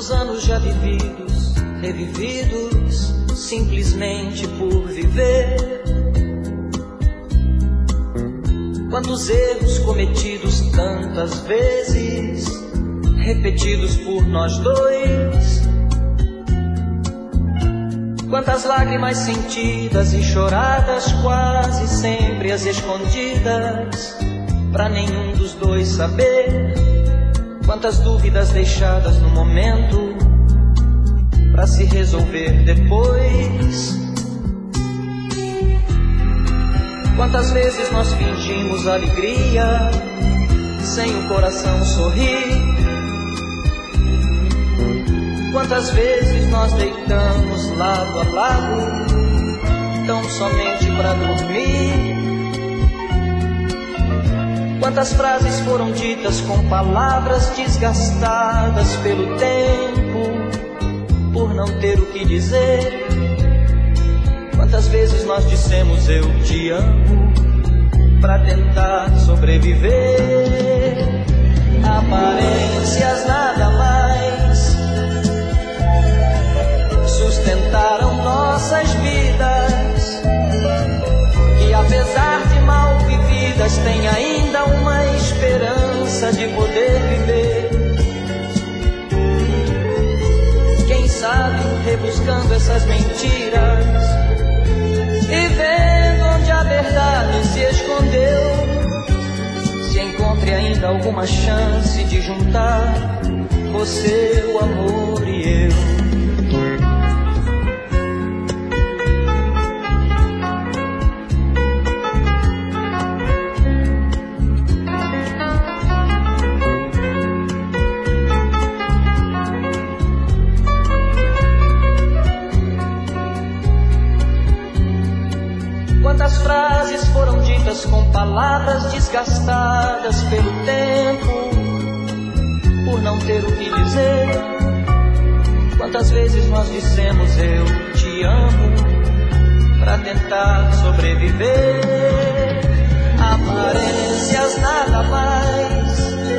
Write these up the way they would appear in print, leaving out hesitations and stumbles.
Quantos anos já vividos, revividos, simplesmente por viver. Quantos erros cometidos tantas vezes, repetidos por nós dois. Quantas lágrimas sentidas e choradas, quase sempre as escondidas, pra nenhum dos dois saber. Quantas dúvidas deixadas no momento, pra se resolver depois. Quantas vezes nós fingimos alegria, sem o coração sorrir. Quantas vezes nós deitamos lado a lado, tão somente pra dormir. Quantas frases foram ditas com palavras desgastadas pelo tempo, por não ter o que dizer. Quantas vezes nós dissemos eu te amo, pra tentar sobreviver. Aparências nada mais sustentaram nossas vidas, que apesar de mal vividas tem ainda uma esperança de poder viver. Quem sabe rebuscando essas mentiras e vendo onde a verdade se escondeu, se encontre ainda alguma chance de juntar você, o amor e eu. Quantas frases foram ditas com palavras desgastadas pelo tempo, por não ter o que dizer. Quantas vezes nós dissemos eu te amo, pra tentar sobreviver. Aparências nada mais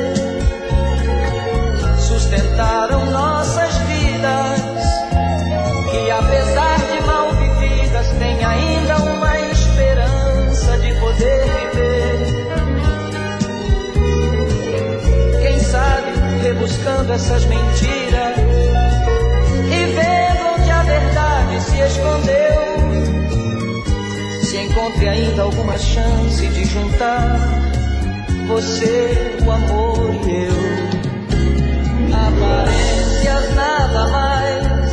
sustentaram nossas vidas, que apesar de mal vividas tem ainda uma esperança de poder viver. Quem sabe rebuscando essas mentiras e vendo onde a verdade se escondeu, se encontre ainda alguma chance de juntar você, o amor e eu. Aparências nada mais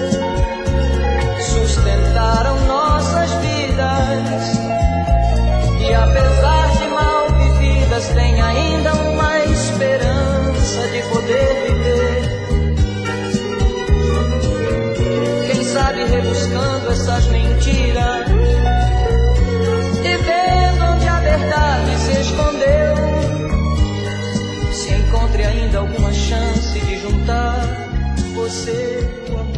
sustentaram nossas vidas, e apesar de mal vividas tem ainda uma esperança de poder viver. Quem sabe rebuscando essas mentiras e vendo onde a verdade se escondeu, se encontre ainda alguma chance de juntar você, o amor.